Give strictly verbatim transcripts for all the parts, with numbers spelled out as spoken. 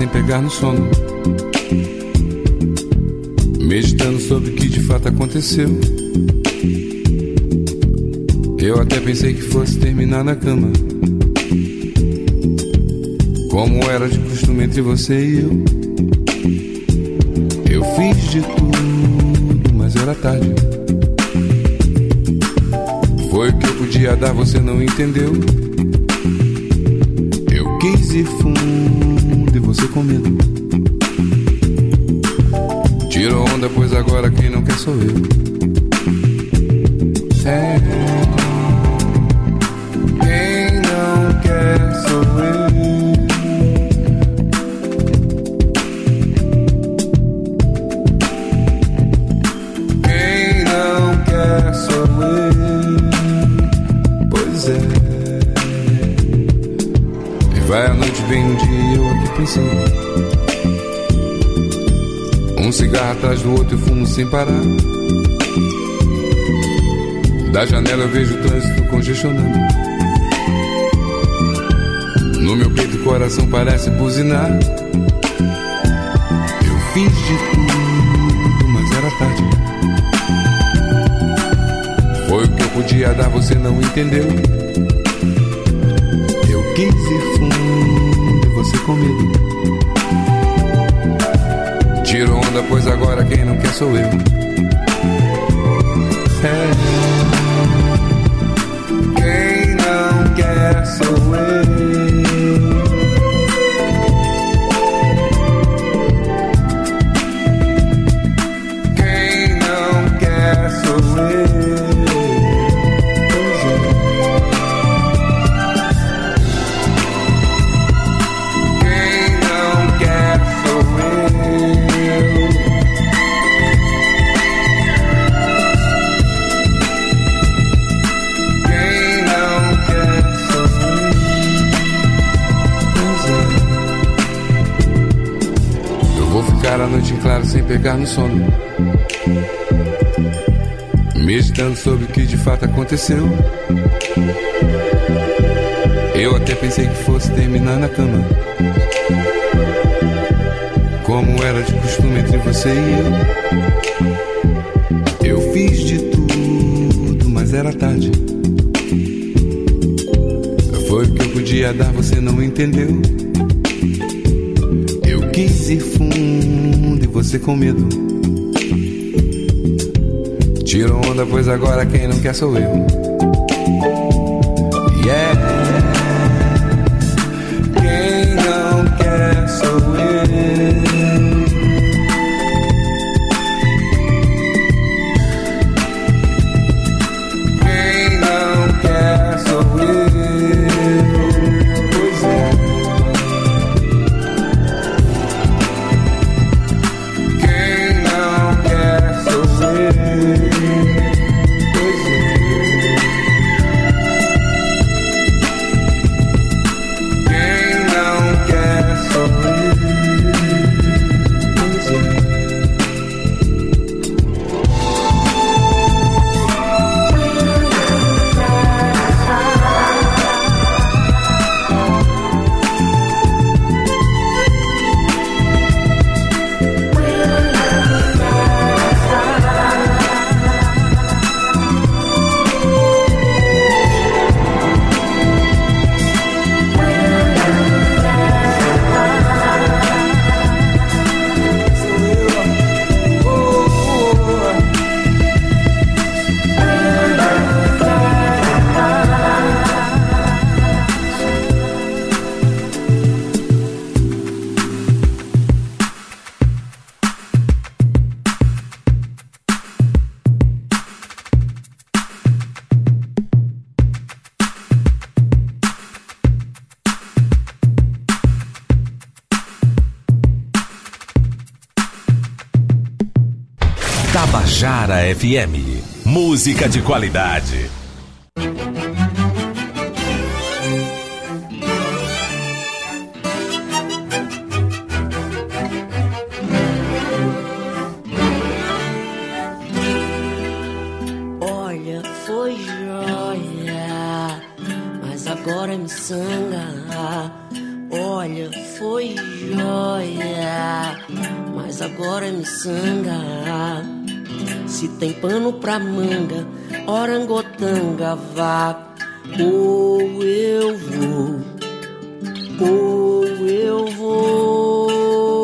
sem pegar no sono, meditando sobre o que de fato aconteceu. Eu até pensei que fosse terminar na cama, como era de costume entre você e eu. Eu fiz de tudo, mas era tarde. Foi o que eu podia dar, você não entendeu. Eu quis ir fundo e você com medo. Tirou onda, pois agora quem não quer sou eu. É, quem não quer sou eu. Quem não quer sou eu. Pois é. E vai a noite, vem um dia e eu aqui pensando. Um cigarro atrás do outro e fumo sem parar. Da janela eu vejo o trânsito congestionando. No meu peito o coração parece buzinar. Eu fiz de tudo, mas era tarde. Foi o que eu podia dar, você não entendeu. Eu quis ir fundo e você com medo. Tiro onda, pois agora quem não quer sou eu. É. Quem não quer sou eu. Quem não quer sou eu. Quem não quer sou eu. Ficar a noite em claro sem pegar no sono, meditando sobre o que de fato aconteceu. Eu até pensei que fosse terminar na cama, como era de costume entre você e eu. Eu fiz de tudo, mas era tarde. Foi o que eu podia dar, você não entendeu. Quis ir fundo e você com medo. Tiro onda, pois agora quem não quer sou eu. Yeah. Quem não quer sou eu. Quem não quer sou eu. Pois é. Tabajara F M, música de qualidade. Olha, foi joia, mas agora me sangra. Olha, foi joia. mas agora me sanga. Se tem pano pra manga, orangotanga vá. Ou eu vou, ou eu vou.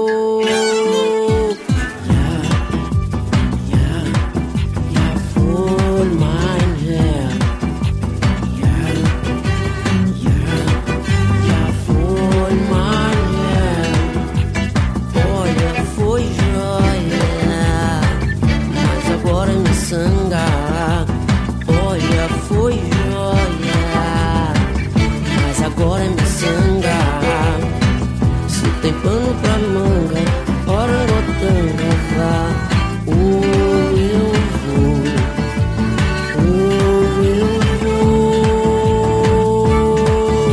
Yeah, yeah, yeah, for my hand. Yeah, yeah, yeah, for my hand. Olha, foi joia, mas agora me sanga. Olha, foi joia, mas agora me sanga. Se tem pano pra manga, orangotanga vá. Ou eu vou, ou eu vou.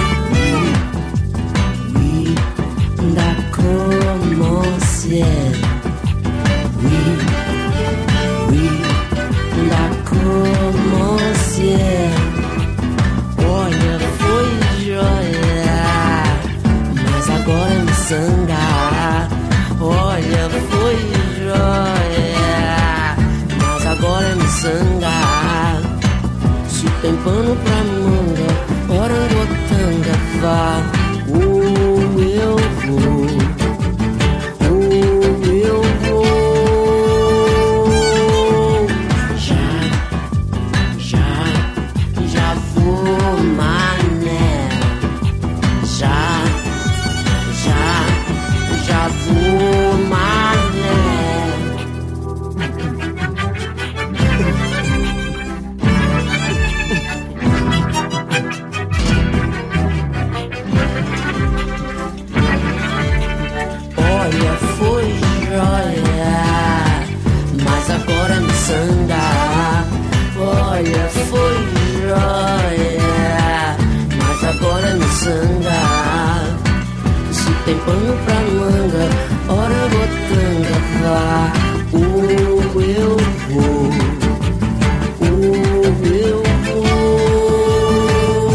Oui, da commencer. Oui, oui, da commencer. Olha, foi joia, mas agora me sanga. Olha, foi joia, mas agora me sanga. Se tem pano pra manga, orangotanga vá. Ou eu vou, ou eu vou. Já, já, já vou, mané. Já, já, já vou, mané. Olha, foi joia, mas agora me sanga. Olha, foi joia, mas agora me sanga. Se tem pano pra manga, orangotanga vá. Ou eu vou, ou eu vou.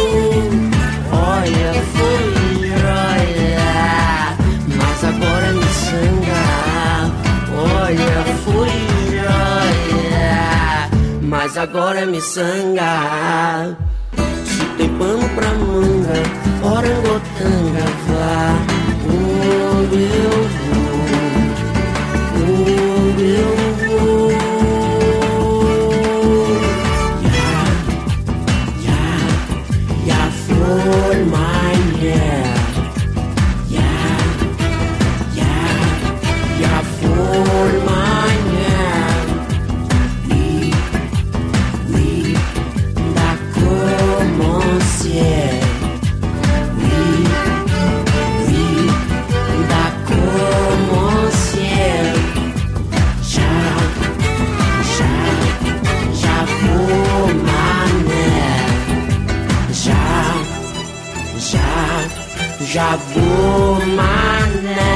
Olha, foi joia, mas agora me sanga. Olha, foi joia, mas agora me sanga. Se tem pano pra manga, orangotanga vá. Ou eu vou, ou eu vou. Yeah, yeah, yeah, for my hand. Yeah, yeah, yeah, for my hand. Oui, oui, da commencer. Oui, oui, da commencer. Já, já, já vou, mané. Já, já, já vou, mané.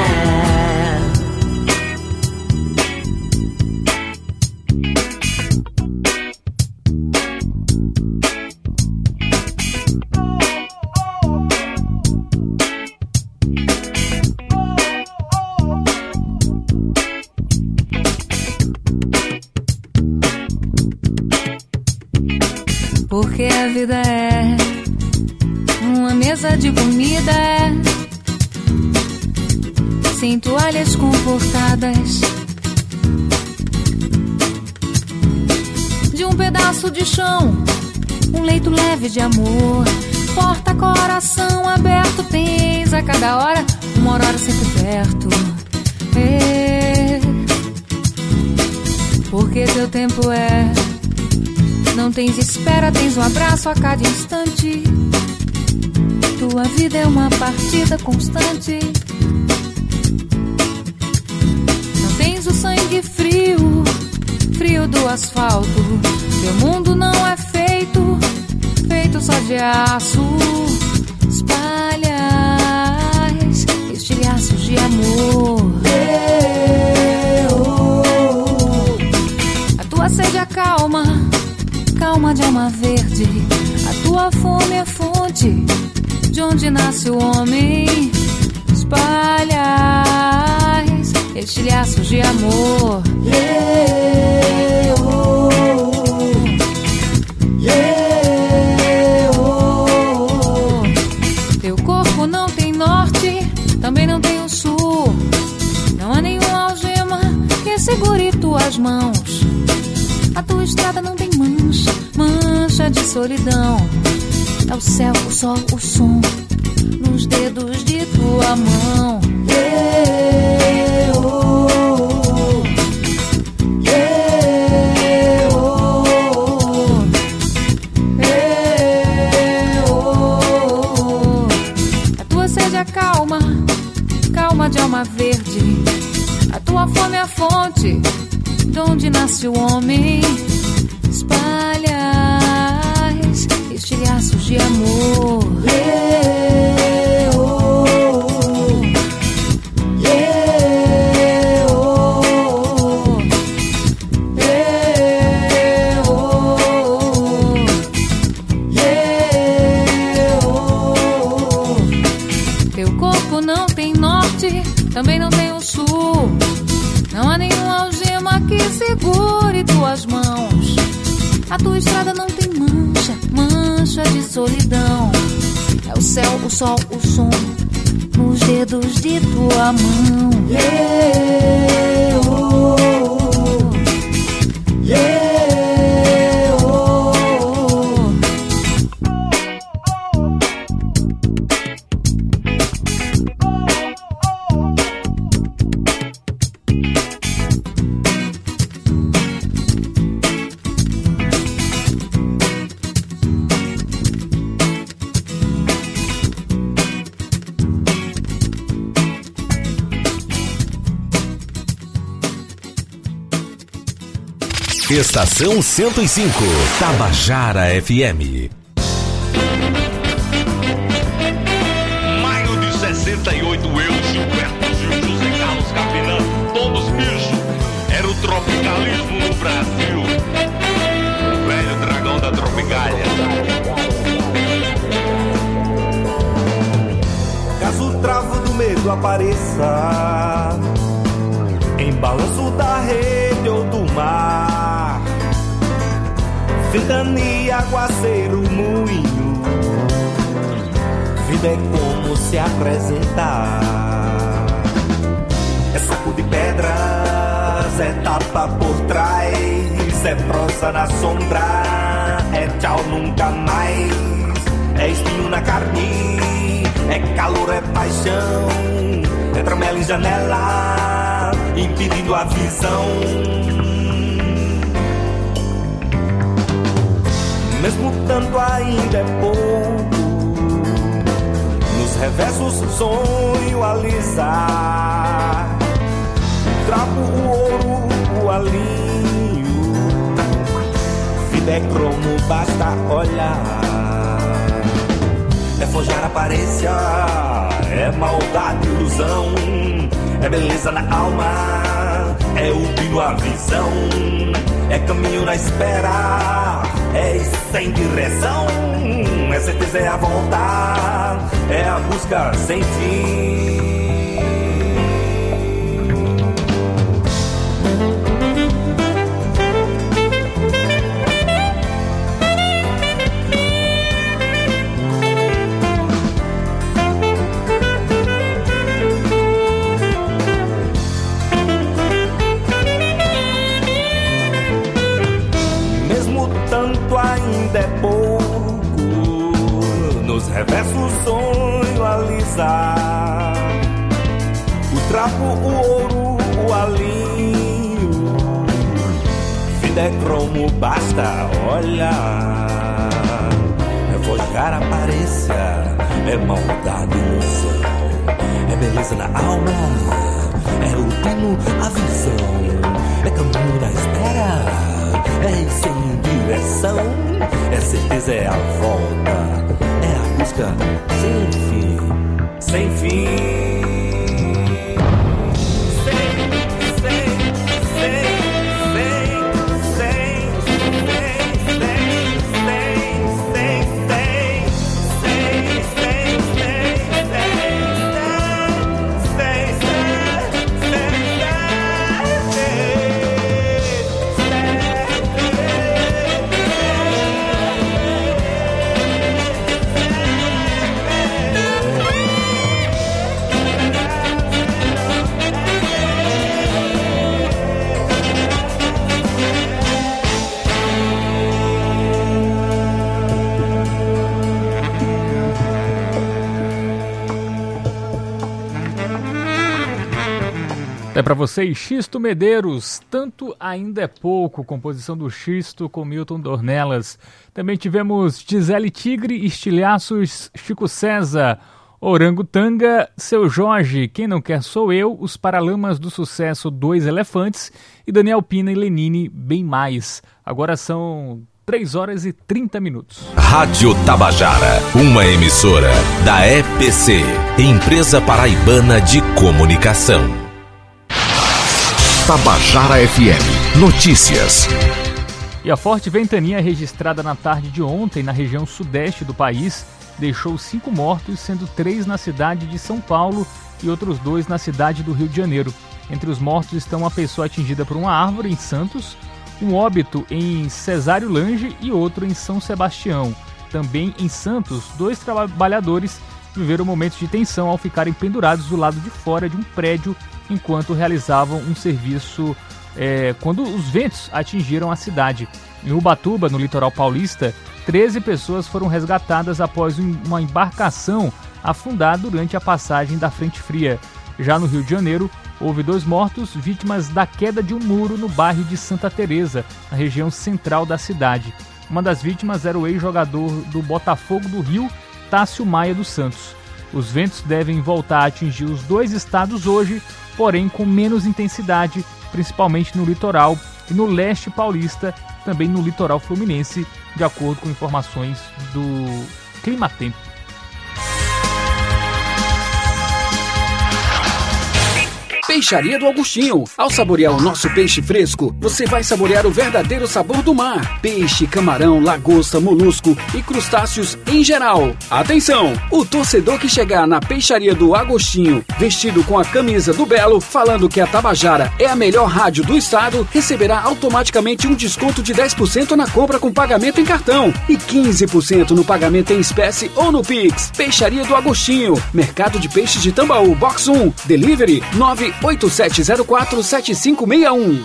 Porque a vida é uma mesa de comida, é sem toalhas confortadas, de um pedaço de chão, um leito leve de amor, porta coração aberto tens a cada hora, uma aurora sempre perto. É, porque teu tempo é, não tens espera, tens um abraço a cada instante. Tua vida é uma partida constante. Não tens o sangue frio, frio do asfalto. Teu mundo não é feito, feito só de aço. Espalhas estilhaços de amor. A tua sede acalma, calma de alma verde. A tua fome é fonte de onde nasce o homem. Espalhas estilhaços de amor. Yeah, oh, yeah, oh. Teu corpo não tem norte, também não tem o sul. Não há nenhuma algema que segure tuas mãos. A tua estrada não tem mancha, mancha de solidão. É o céu, o sol, o som nos dedos de tua mão. Yeah, oh, yeah, oh, yeah, oh. A tua sede é calma, calma de alma verde. A tua fome é a fonte de onde nasce o homem. Espalhas estilhaços de amor. yeah, oh, yeah, oh, yeah, oh, yeah, oh. Teu corpo não tem norte, também não tem o sul. Não há nenhuma algema que segure tuas mãos. A tua estrada não tem mancha, mancha de solidão. É o céu, o sol, o som nos dedos de tua mão. yeah, oh, yeah, oh. Estação cento e cinco, Tabajara F M. Maio de sessenta e oito, eu, Gilberto Gil, José Carlos Capinã, todos bichos. Era o tropicalismo no Brasil. O velho dragão da Tropicália. Caso o travo do medo apareça em balanço da rede ou do mar, ventania, aguaceiro, moinho, vida é como se apresentar. É saco de pedras, é tapa por trás, é prosa na sombra, é tchau nunca mais, é espinho na carne, é calor, é paixão, é tramela em janela, impedindo a visão. Mesmo tanto ainda é pouco, nos reversos sonho alisar, trapo o ouro, o alinho, vida é cromo, basta olhar. É forjar aparência, é maldade, ilusão, é beleza na alma, é o brilho, a visão, é caminho na espera, é sem direção, é certeza, é a volta, é a busca sem fim. Ainda é pouco, nos reversos sonho alisar, o trapo, o ouro, o alinho, vida é cromo, basta olhar. É forjar aparência, é maldade, ilusão, é beleza na alma, é o pino, a visão, é caminho da espera, é sem direção, é certeza, é a volta, é a busca sem fim, sem fim. Say, É para vocês, Xisto Medeiros, Tanto Ainda é Pouco, composição do Xisto com Milton Dornelas. Também tivemos Gisele Tigre, Estilhaços, Chico César, Orangutanga, Seu Jorge, Quem Não Quer Sou Eu, Os Paralamas do Sucesso, Dois Elefantes e Daniel Pina e Lenine, Bem Mais. Agora são três horas e trinta minutos. Rádio Tabajara, uma emissora da E P C, Empresa Paraibana de Comunicação. Tabajara F M, notícias. E a forte ventania registrada na tarde de ontem na região sudeste do país deixou cinco mortos, sendo três na cidade de São Paulo e outros dois na cidade do Rio de Janeiro. Entre os mortos estão uma pessoa atingida por uma árvore em Santos, um óbito em Cesário Lange e outro em São Sebastião. Também em Santos, dois trabalhadores viveram momentos de tensão ao ficarem pendurados do lado de fora de um prédio enquanto realizavam um serviço é, quando os ventos atingiram a cidade. Em Ubatuba, no litoral paulista, treze pessoas foram resgatadas após uma embarcação afundar durante a passagem da frente fria. Já no Rio de Janeiro, houve dois mortos, vítimas da queda de um muro no bairro de Santa Teresa, na região central da cidade. Uma das vítimas era o ex-jogador do Botafogo do Rio, Tássio Maia dos Santos. Os ventos devem voltar a atingir os dois estados hoje, porém com menos intensidade, principalmente no litoral e no leste paulista, também no litoral fluminense, de acordo com informações do Climatempo. Peixaria do Augustinho. Ao saborear o nosso peixe fresco, você vai saborear o verdadeiro sabor do mar. Peixe, camarão, lagosta, molusco e crustáceos em geral. Atenção! O torcedor que chegar na Peixaria do Agostinho, vestido com a camisa do Belo, falando que a Tabajara é a melhor rádio do estado, receberá automaticamente um desconto de dez por cento na compra com pagamento em cartão e quinze por cento no pagamento em espécie ou no Pix. Peixaria do Agostinho. Mercado de Peixes de Tambaú, Box um. Delivery nove oito sete zero quatro sete cinco seis um.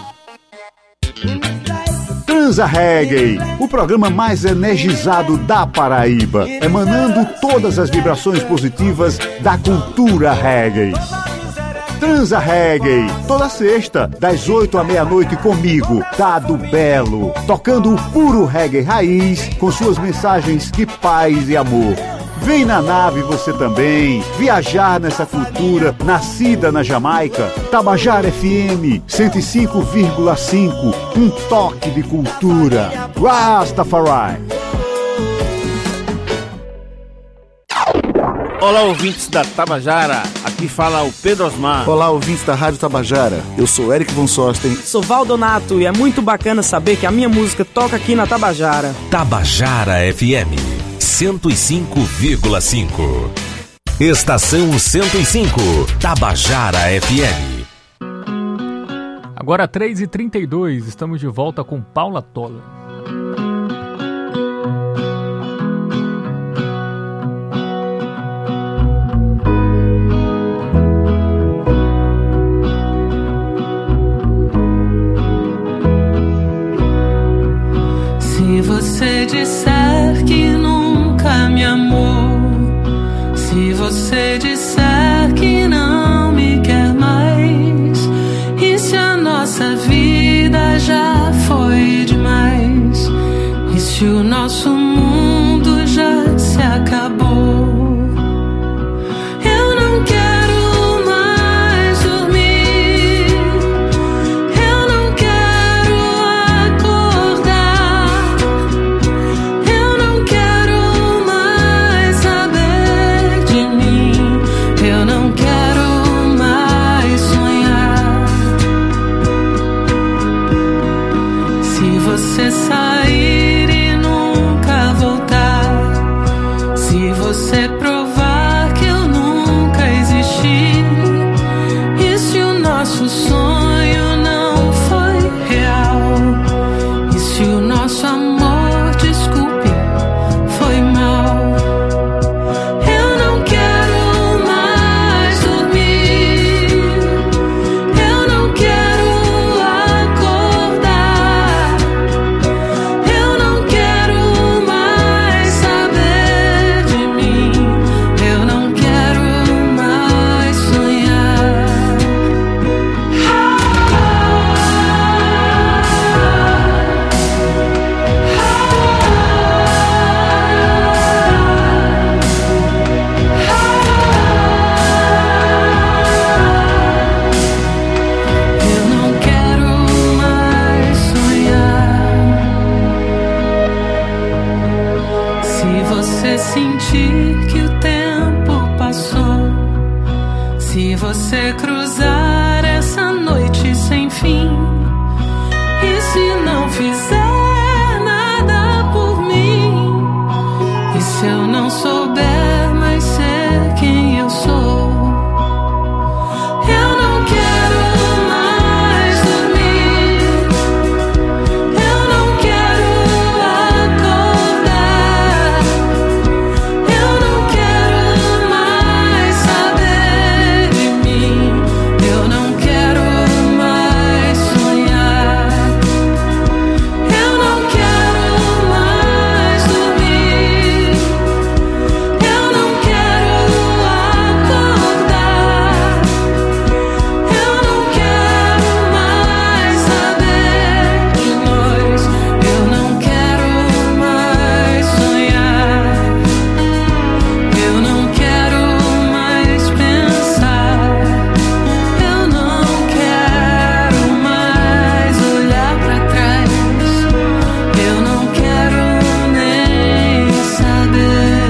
Transa Reggae, o programa mais energizado da Paraíba, emanando todas as vibrações positivas da cultura reggae. Transa Reggae, toda sexta, das oito à meia-noite comigo, Dado Belo, tocando o puro reggae raiz, com suas mensagens de paz e amor. Vem na nave você também, viajar nessa cultura nascida na Jamaica. Tabajara F M cento e cinco vírgula cinco, um toque de cultura. Rastafari. Olá, ouvintes da Tabajara, aqui fala o Pedro Osmar. Olá, ouvintes da Rádio Tabajara, eu sou Eric Von Sosten. Sou Valdonato e é muito bacana saber que a minha música toca aqui na Tabajara. Tabajara F M cento e cinco vírgula cinco. Estação cento e cinco, Tabajara F M. Agora três e trinta e dois, estamos de volta com Paula Tola. Se você disser que nunca me amou, se você disser que não me quer mais, e se a nossa vida já foi demais, e se o nosso mundo já se acabou, eu não quero mais dormir, eu não quero acordar, eu não quero mais saber de mim, eu não quero mais sonhar. Se você sair e nunca voltar, se você provar que eu nunca existi, e se o nosso sonho não foi real, e se o nosso amor, desculpe, foi mal, eu não quero mais dormir, eu não quero acordar, eu não quero mais saber de mim, eu não quero mais sonhar. sentir que o tempo passou. Se você cruzar essa noite sem fim, e se não fizer nada por mim, e se eu não souber mais ser quem eu sou, eu não quero mais dormir, eu não quero acordar, eu não quero mais saber de mim, eu não quero mais sonhar, eu não quero mais dormir, eu não quero acordar, eu não quero mais saber de nós, eu não quero mais sonhar, eu não quero mais pensar, eu não quero mais olhar pra trás, eu não quero nem saber.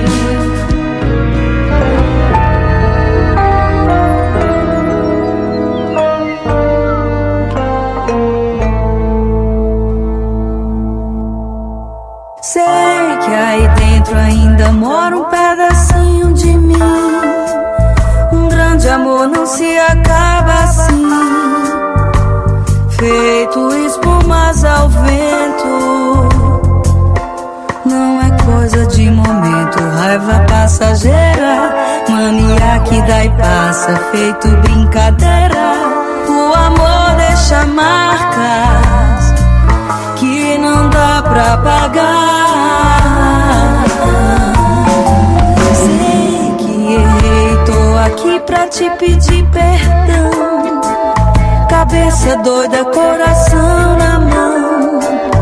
Sei que aí dentro ainda mora um pedacinho de mim. Um grande amor não se acaba assim, feito espumas ao vento. Não é coisa de momento, raiva passageira, mania que dá e passa, feito brincadeira. O amor deixa marcas que não dá pra pagar. Sei que errei, tô aqui pra te pedir perdão. Cabeça doida, coração na mão,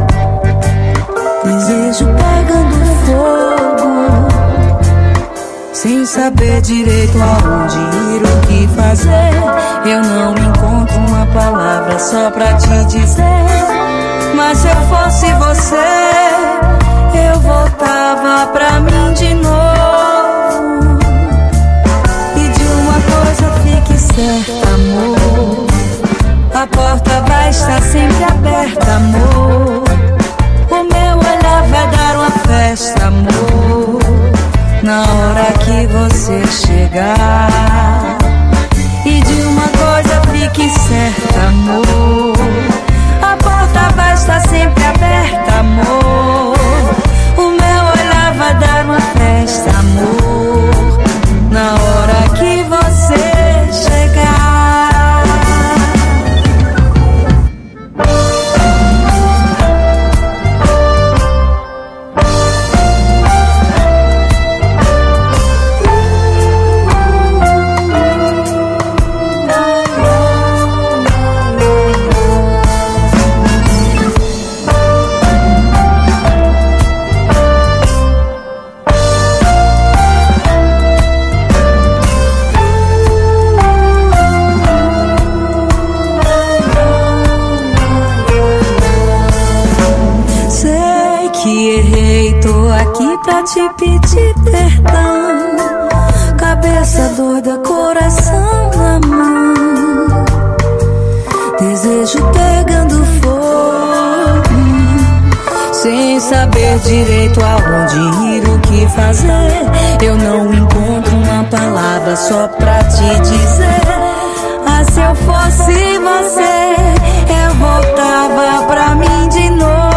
desejo pegando fogo, sem saber direito aonde ir, o que fazer. Eu não encontro uma palavra só pra te dizer, mas se eu fosse você, eu voltava pra mim de novo. E de uma coisa fique certa, amor, a porta vai estar sempre aberta, amor. O meu olhar vai dar uma festa, amor, na hora que você chegar. E de uma coisa fique certa, amor, a porta vai estar sempre aberta, amor. O meu olhar vai dar uma festa, amor, na hora que você chegar. Pra te pedir perdão, cabeça doida, coração na mão, desejo pegando fogo, sem saber direito aonde ir, o que fazer. Eu não encontro uma palavra só pra te dizer, ah, se eu fosse você, eu voltava pra mim de novo.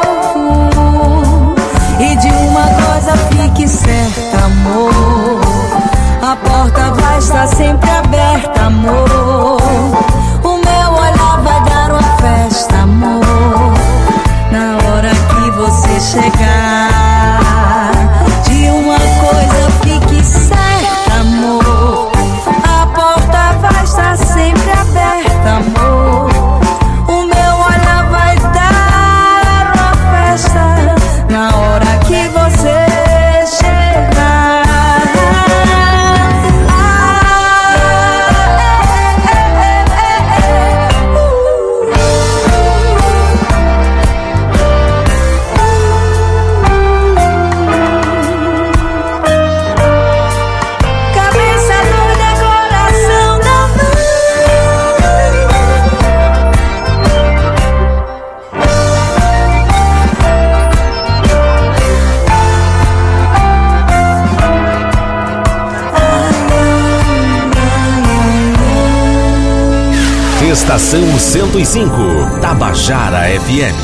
E de uma coisa fique certa, amor, a porta vai estar sempre aberta, amor. O meu olhar vai dar uma festa, amor, na hora que você chegar. De uma coisa fique certa, amor, a porta vai estar sempre aberta, amor. O meu olhar vai dar uma festa, na hora que você chegar. Ah, Estação cento e cinco, Tabajara F M.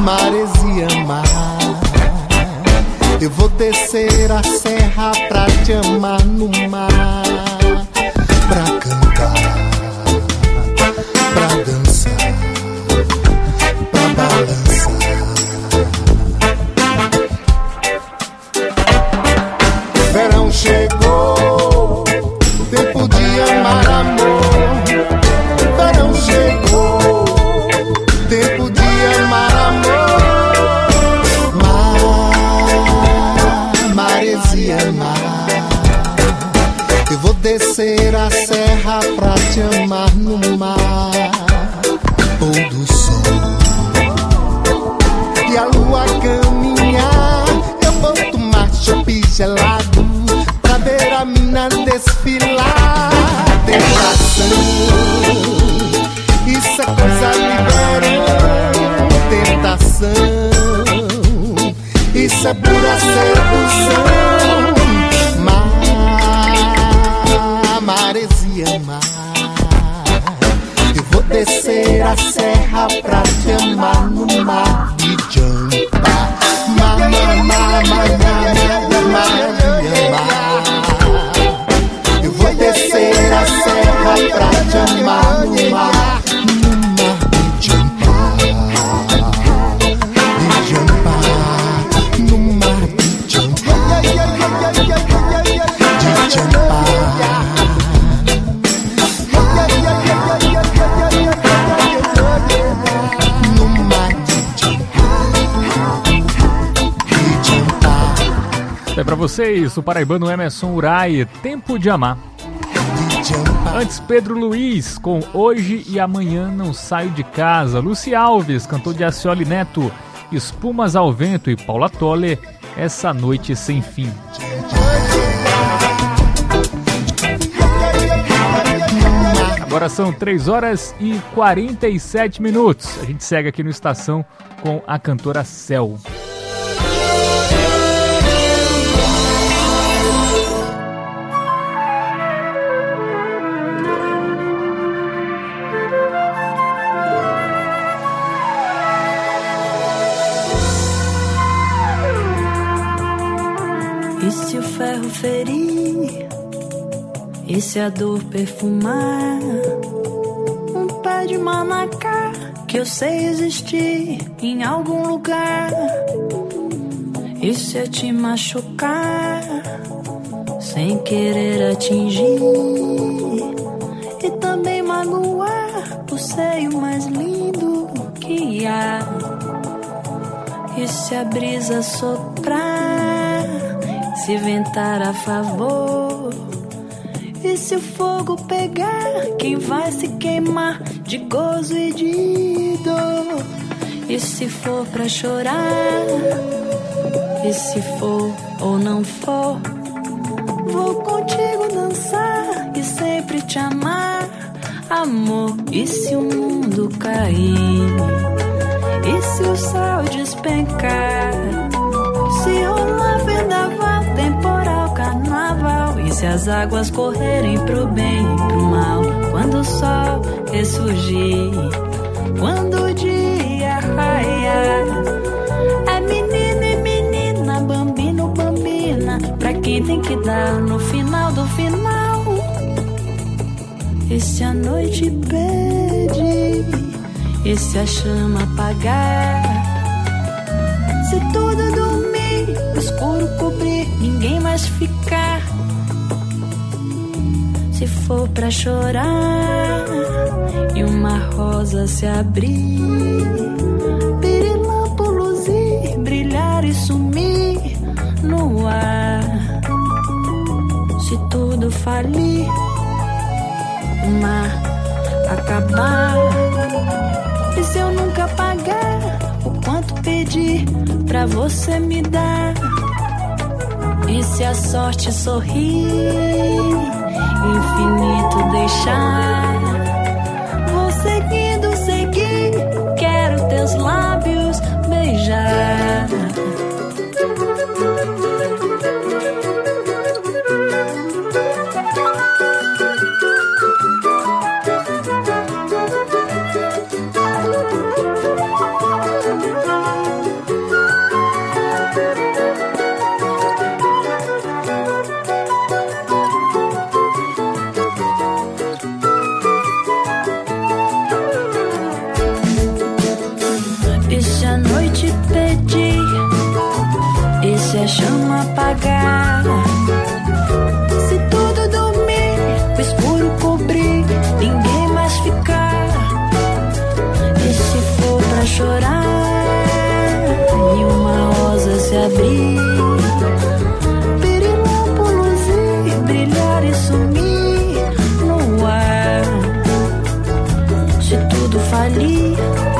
Eu vou descer a serra pra te amar no mar, pra cantar, pra dançar, pra balançar. Verão chegou, tempo de amar amor. Verão chegou, tempo de amar amor. Mar, maresia mar. Eu vou descer a serra pra te amar no mar. Pôr do sol e a lua caminhar. Eu vou tomar chopp gelado pra ver a mina desfilar. Tentação, isso é coisa liberando. Tentação, isso é pura sedução. Mar, maresia mar. Eu vou descer a serra pra te amar no mar de Jampa. Mar, mar, mar, mar, mar, mar. Eu vou descer a serra pra te amar no mar, no mar de Jampa, de Jampa, no mar de Jampa, de Jampa, de Jampa. É pra vocês, o paraibano Emerson Urai, Tempo de Amar. Antes, Pedro Luiz, com Hoje e Amanhã Não Saio de Casa. Luci Alves, cantor de Acioli Neto, Espumas ao Vento. E Paula Toller, Essa Noite Sem Fim. Agora são três horas e quarenta e sete minutos. A gente segue aqui no Estação com a cantora Céu. E se o ferro ferir, e se a dor perfumar, um pé de manacá que eu sei existir em algum lugar. E se eu te machucar, sem querer atingir, e também magoar o seio mais lindo que há. E se a brisa soprar, se ventar a favor, e se o fogo pegar, quem vai se queimar de gozo e de dor? E se for pra chorar, e se for ou não for, vou contigo dançar e sempre te amar, amor. E se o mundo cair, e se o céu despencar, se rolar vendaval, temporal, carnaval, e se as águas correrem pro bem e pro mal, quando o sol ressurgir, quando o dia raiar, é menino e menina, bambino, bambina, pra quem tem que dar no final do final. E se a noite pede, e se a chama apagar, se tudo dormir, o escuro cobrir, ninguém mais ficar. Se for pra chorar e uma rosa se abrir, pirilampo luzir, brilhar e sumir no ar. Se tudo falir, o mar acabar, e se eu nunca pagar o quanto pedir pra você me dar? E se a sorte sorrir, infinito deixar, vou seguindo, seguir, quero teus lábios beijar. e sumir no ar. Se tudo falir,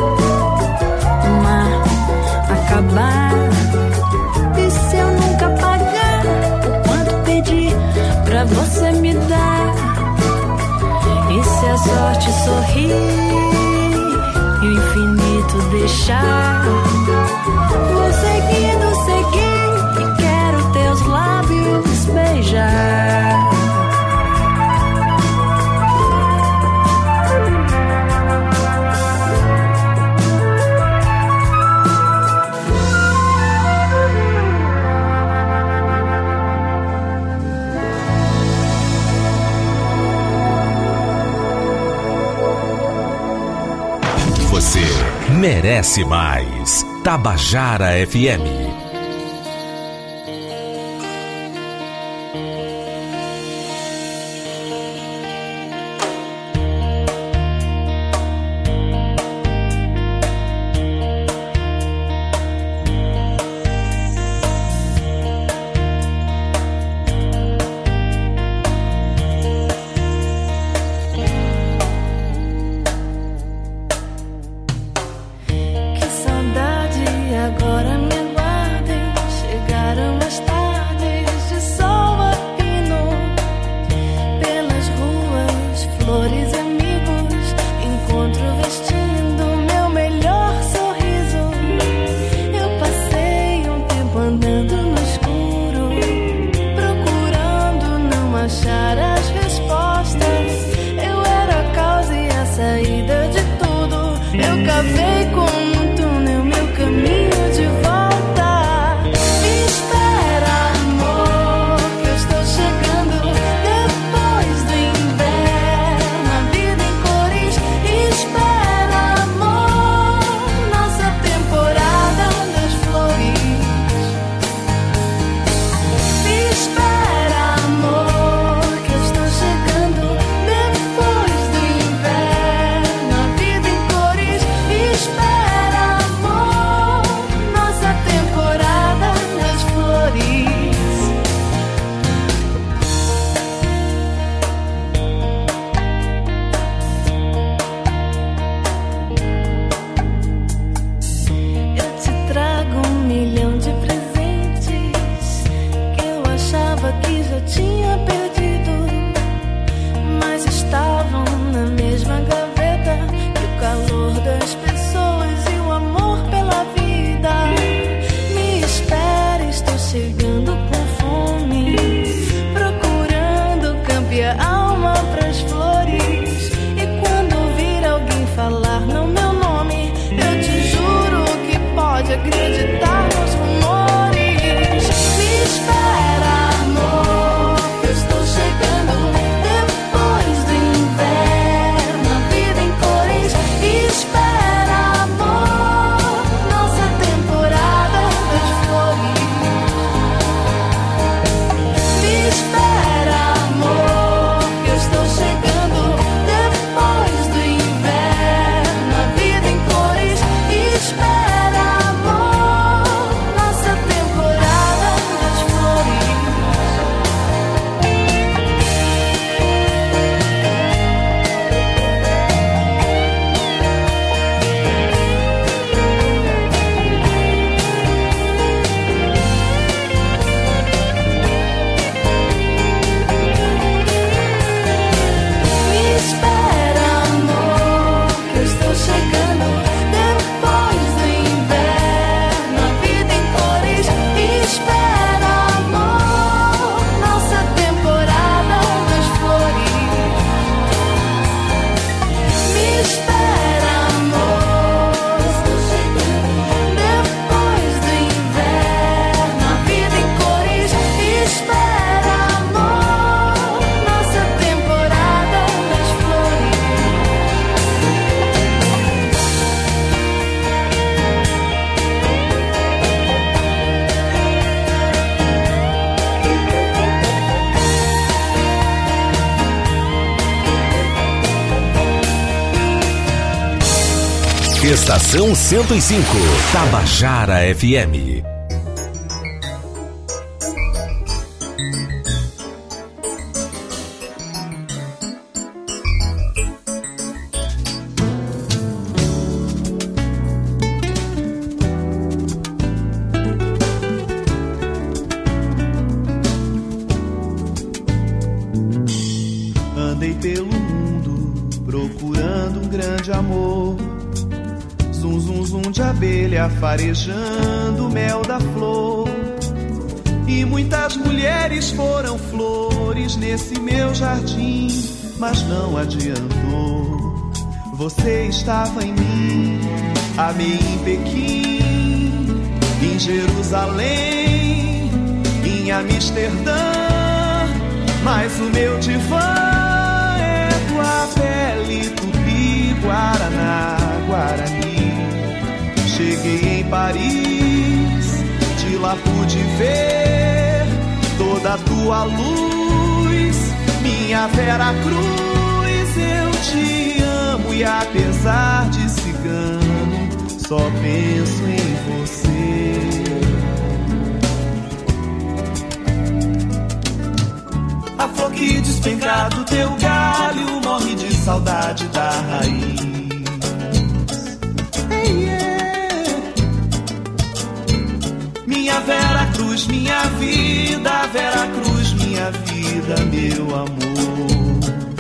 o mar acabar, e se eu nunca pagar o quanto pedi pra você me dar? E se a sorte sorrir e o infinito deixar? Vou seguindo, seguir e quero teus lábios beijar. Você merece mais. Tabajara F M. Estação cento e cinco, Tabajara F M. Andei pelo mundo procurando um grande amor. Zum, zum, zum de abelha farejando o mel da flor. E muitas mulheres foram flores nesse meu jardim, mas não adiantou. Você estava em mim, amei em Pequim, em Jerusalém, em Amsterdã, mas o meu divã é tua pele, Tupi, Guaraná, Guarani. Cheguei em Paris, de lá pude ver toda a tua luz, minha Vera Cruz. Eu te amo e apesar de cigano, só penso em você. A flor que despenca do teu galho morre de saudade da raiz. Hey, yeah. Minha Vera Cruz, minha vida, Vera Cruz, minha vida, meu amor.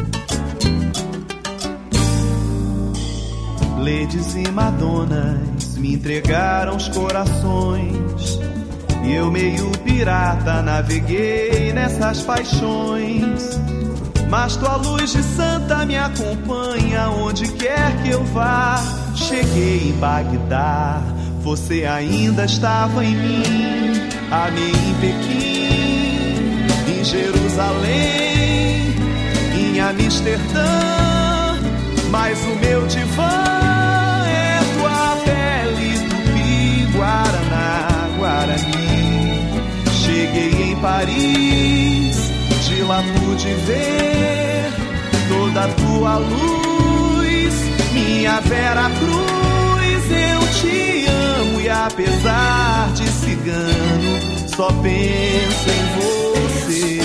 Ladies e Madonas me entregaram os corações, e eu meio pirata naveguei nessas paixões. Mas tua luz de santa me acompanha onde quer que eu vá. Cheguei em Bagdá, você ainda estava em mim. Amei em Pequim, em Jerusalém, em Amsterdã, mas o meu divã é tua pele, Tupi, Guaraná, Guarani. Cheguei em Paris, de lá pude ver toda a tua luz, minha Vera Cruz. Eu te amo e apesar de cigano, só penso em você.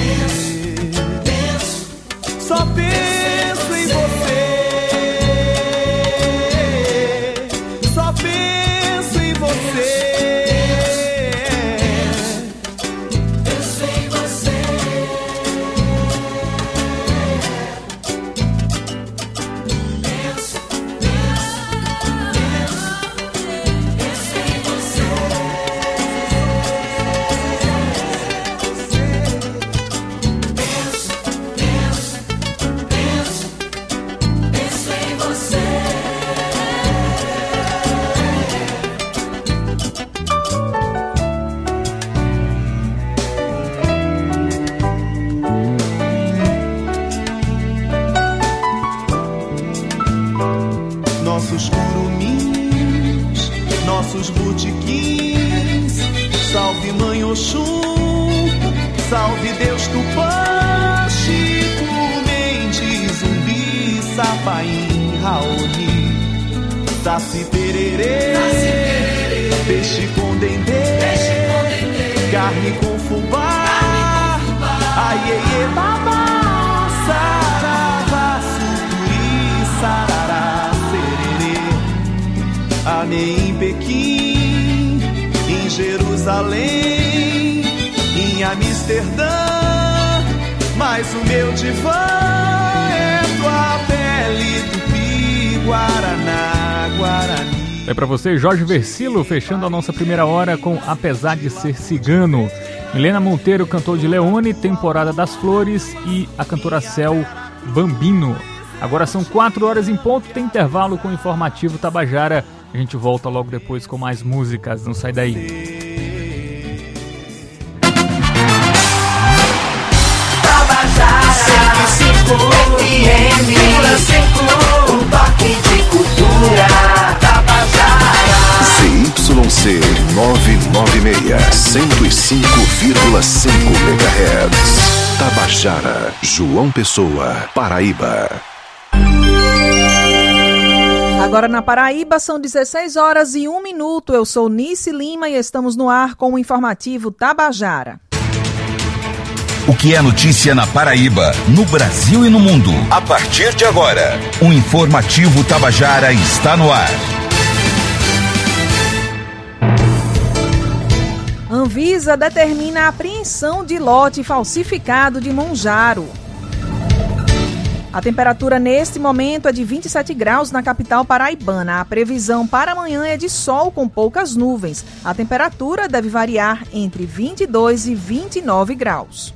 Só penso em você. Só penso em você. Nossos curumins, nossos botequins, salve Mãe Oxum, salve Deus Tupã, Chico, Mendes, Zumbi, Sapaim, Raoni, Saci Pererê, peixe com dendê, carne com fubá, aiê, babá, saravá, sucuri, sarará. Amei em Pequim, em Jerusalém, em Amsterdã, mas o meu divã é tua pele, Tupi, Guaraná, Guarani. É pra você, Jorge Versilo, fechando a nossa primeira hora com Apesar de Ser Cigano. Milena Monteiro cantou de Leone, Temporada das Flores, e a cantora Cel, Bambino. Agora são quatro horas em ponto, tem intervalo com o informativo Tabajara. A gente volta logo depois com mais músicas, não sai daí. Tabajara cento e cinco F M, um toque de cultura. Tabajara C Y C novecentos e noventa e seis, cento e cinco vírgula cinco megahertz. Tabajara, João Pessoa, Paraíba. Agora na Paraíba são dezesseis horas e um minuto. Eu sou Nice Lima e estamos no ar com o informativo Tabajara. O que é notícia na Paraíba, no Brasil e no mundo. A partir de agora, o informativo Tabajara está no ar. Anvisa determina a apreensão de lote falsificado de Monjaro. A temperatura neste momento é de vinte e sete graus na capital paraibana. A previsão para amanhã é de sol com poucas nuvens. A temperatura deve variar entre vinte e dois e vinte e nove graus.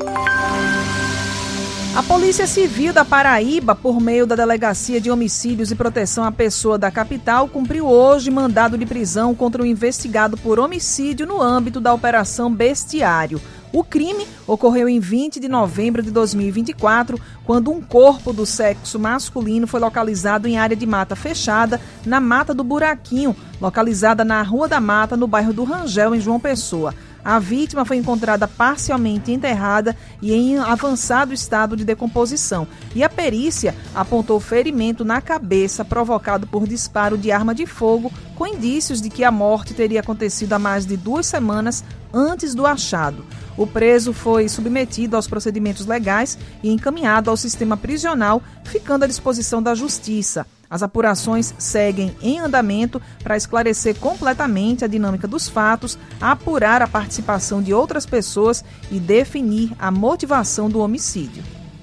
A Polícia Civil da Paraíba, por meio da Delegacia de Homicídios e Proteção à Pessoa da capital, cumpriu hoje mandado de prisão contra o investigado por homicídio no âmbito da Operação Bestiário. O crime ocorreu em vinte de novembro de dois mil e vinte e quatro, quando um corpo do sexo masculino foi localizado em área de mata fechada, na Mata do Buraquinho, localizada na Rua da Mata, no bairro do Rangel, em João Pessoa. A vítima foi encontrada parcialmente enterrada e em avançado estado de decomposição. E a perícia apontou ferimento na cabeça provocado por disparo de arma de fogo, com indícios de que a morte teria acontecido há mais de duas semanas antes do achado. O preso foi submetido aos procedimentos legais e encaminhado ao sistema prisional, ficando à disposição da Justiça. As apurações seguem em andamento para esclarecer completamente a dinâmica dos fatos, apurar a participação de outras pessoas e definir a motivação do homicídio.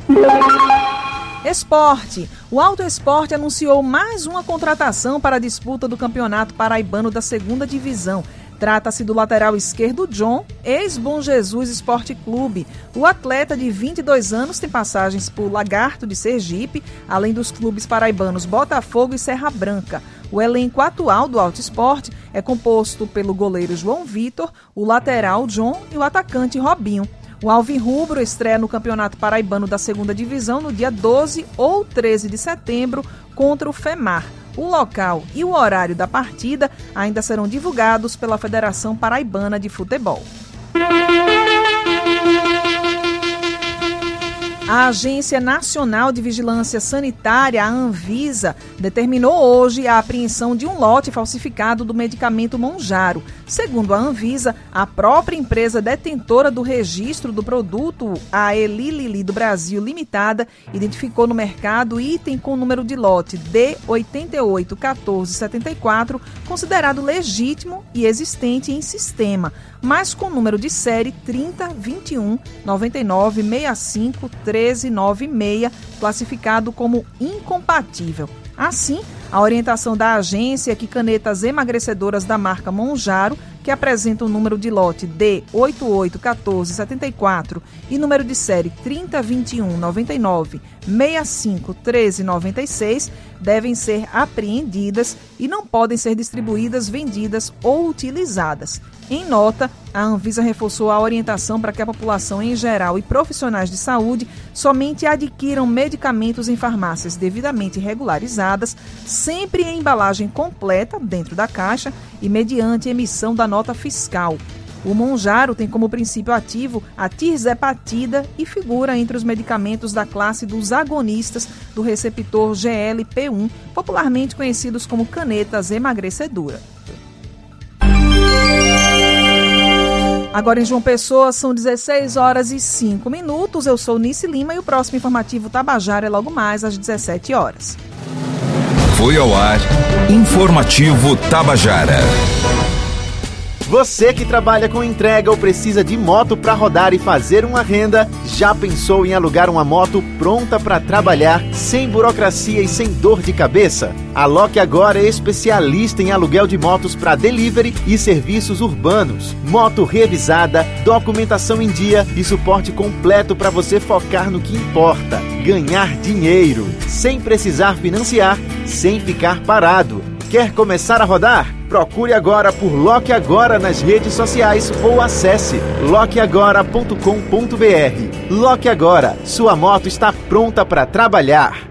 Esporte. O Alto Esporte anunciou mais uma contratação para a disputa do Campeonato Paraibano da Segunda Divisão. Trata-se do lateral esquerdo John, ex-Bom Jesus Esporte Clube. O atleta de vinte e dois anos tem passagens por Lagarto de Sergipe, além dos clubes paraibanos Botafogo e Serra Branca. O elenco atual do Alto Esporte é composto pelo goleiro João Vitor, o lateral John e o atacante Robinho. O Alvirrubro estreia no Campeonato Paraibano da Segunda Divisão no dia doze ou treze de setembro contra o FEMAR. O local e o horário da partida ainda serão divulgados pela Federação Paraibana de Futebol. A Agência Nacional de Vigilância Sanitária, a Anvisa, determinou hoje a apreensão de um lote falsificado do medicamento Monjaro. Segundo a Anvisa, a própria empresa detentora do registro do produto, a Eli Lilly do Brasil Limitada, identificou no mercado item com número de lote D oito oito um quatro sete quatro, considerado legítimo e existente em sistema, mas com número de série trinta, vinte e um, noventa e nove, sessenta e cinco, treze, noventa e seis, classificado como incompatível. Assim, a orientação da agência é que canetas emagrecedoras da marca Monjaro, que apresentam o número de lote D oito oito um quatro sete quatro e número de série trinta, vinte e um, noventa e nove, sessenta e cinco, treze, noventa e seis, devem ser apreendidas e não podem ser distribuídas, vendidas ou utilizadas. Em nota, a Anvisa reforçou a orientação para que a população em geral e profissionais de saúde somente adquiram medicamentos em farmácias devidamente regularizadas, sempre em embalagem completa dentro da caixa e mediante emissão da nota fiscal. O Monjaro tem como princípio ativo a tirzepatida e figura entre os medicamentos da classe dos agonistas do receptor G L P um, popularmente conhecidos como canetas emagrecedoras. Agora em João Pessoa são dezesseis horas e cinco minutos. Eu sou Nice Lima e o próximo informativo Tabajara é logo mais às dezessete horas. Foi ao ar Informativo Tabajara. Você que trabalha com entrega ou precisa de moto para rodar e fazer uma renda, já pensou em alugar uma moto pronta para trabalhar, sem burocracia e sem dor de cabeça? A Loque Agora é especialista em aluguel de motos para delivery e serviços urbanos. Moto revisada, documentação em dia e suporte completo para você focar no que importa: ganhar dinheiro, sem precisar financiar, sem ficar parado. Quer começar a rodar? Procure agora por Loque Agora nas redes sociais ou acesse loque agora ponto com ponto b r. Loque Agora, sua moto está pronta para trabalhar.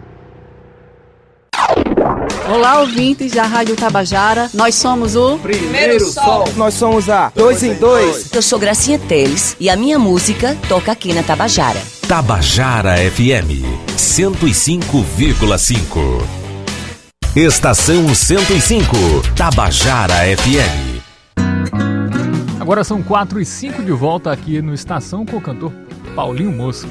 Olá, ouvintes da Rádio Tabajara. Nós somos o Primeiro Sol. Nós somos a Dois em Dois. Eu sou Gracinha Teles e a minha música toca aqui na Tabajara. Tabajara F M cento e cinco vírgula cinco. Estação cento e cinco, Tabajara F M. Agora são quatro e cinco de volta aqui no Estação com o cantor Paulinho Mosca.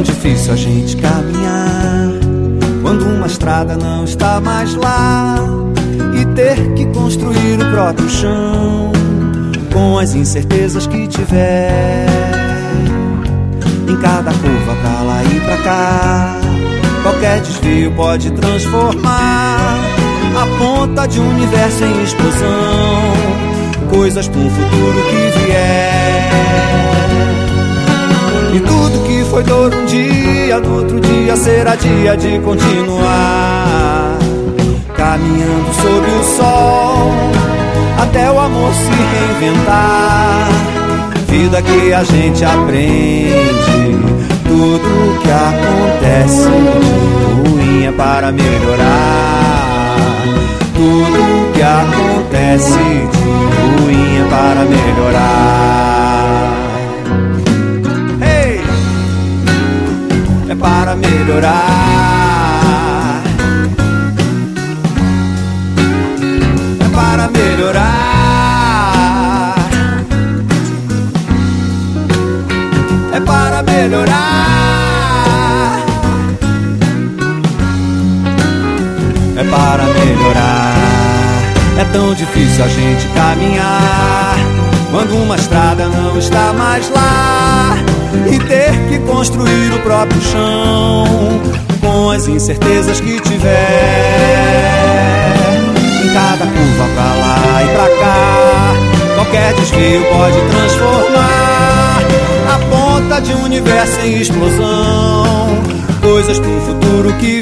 difícil a gente caminhar quando uma estrada não está mais lá e ter que construir o próprio chão com as incertezas que tiver. Em cada curva pra lá e pra cá, qualquer desvio pode transformar a ponta de um universo em explosão, coisas pra um futuro que vier. E tudo que foi dor um dia, no outro dia será dia de continuar, caminhando sob o sol, até o amor se reinventar. Vida que a gente aprende, tudo que acontece de ruim é para melhorar. Tudo que acontece de ruim é para melhorar. Hey! É para melhorar. É para melhorar. É para melhorar. É para melhorar. É tão difícil a gente caminhar quando uma estrada não está mais lá e ter que construir o próprio chão com as incertezas que tiver. Em cada curva pra lá e pra cá, qualquer desvio pode transformar a ponta de um universo em explosão, coisas pro futuro que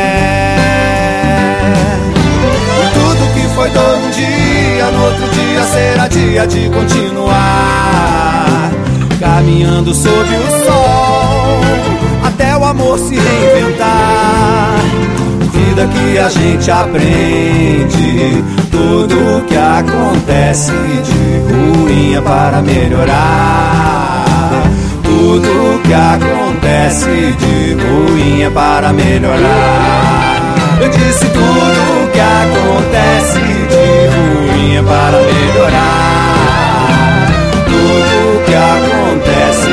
vier. Tudo que foi dor um dia, no outro dia será dia de continuar, caminhando sob o sol, até o amor se reinventar. Vida que a gente aprende, tudo que acontece de ruim é para melhorar. Tudo que acontece de ruim é para melhorar. Eu disse tudo que acontece de ruim é para melhorar. Tudo que acontece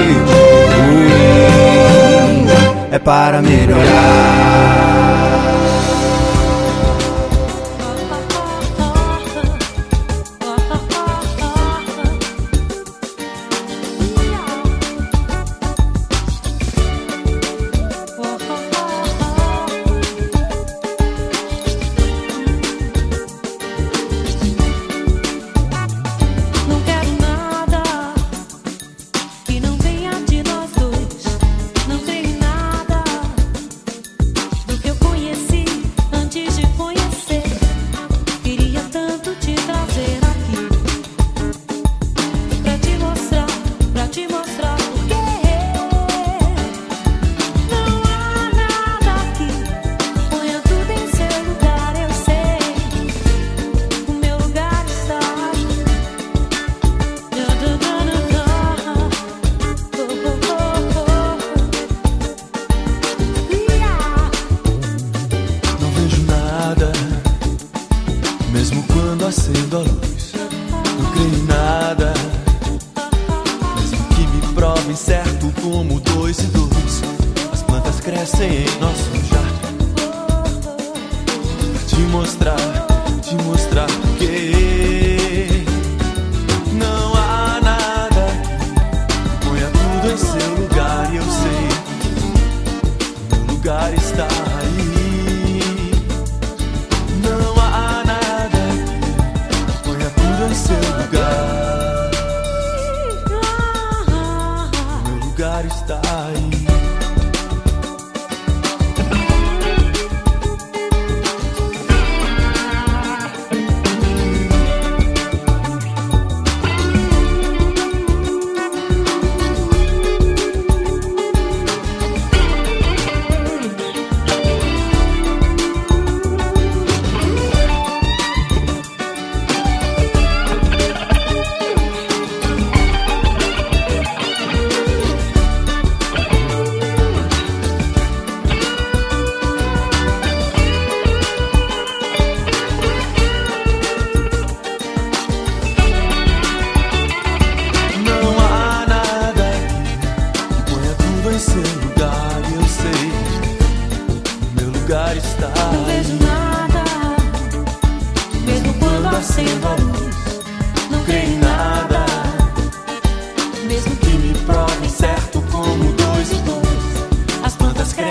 de ruim é para melhorar.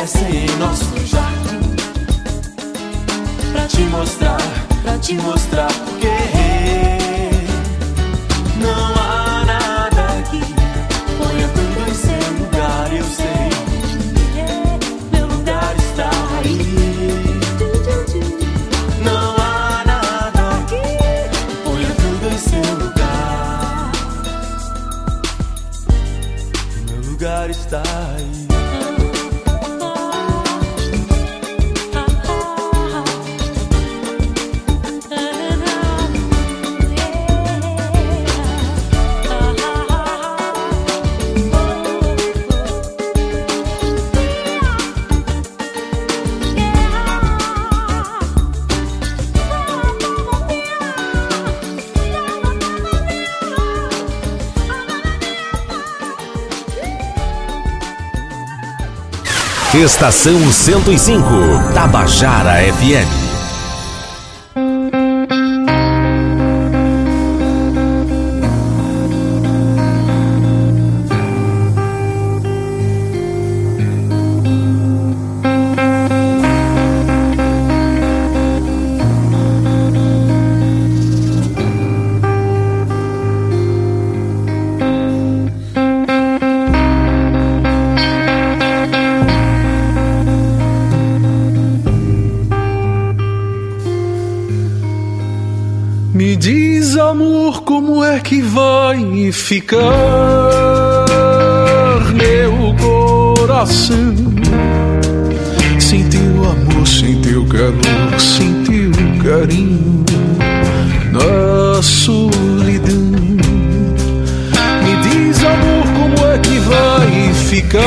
florescem em nosso jardim. Pra te mostrar, pra te mostrar porque não há nada aqui. Ponha tudo em seu lugar, eu sei. Meu lugar está aí. Não há nada aqui. Ponha tudo em seu lugar. Meu lugar está aí. Estação cento e cinco, Tabajara F M. Me diz, amor, como é que vai ficar meu coração sem teu amor, sem teu calor, sem teu carinho na solidão. Me diz, amor, como é que vai ficar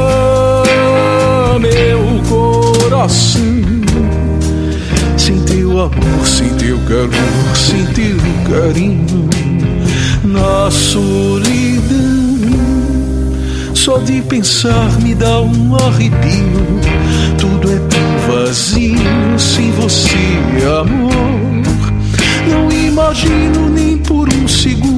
meu coração sem teu amor, sem teu calor, sem teu carinho na solidão. Só de pensar me dá um arrepio. Tudo é tão vazio sem você, amor. Não imagino nem por um segundo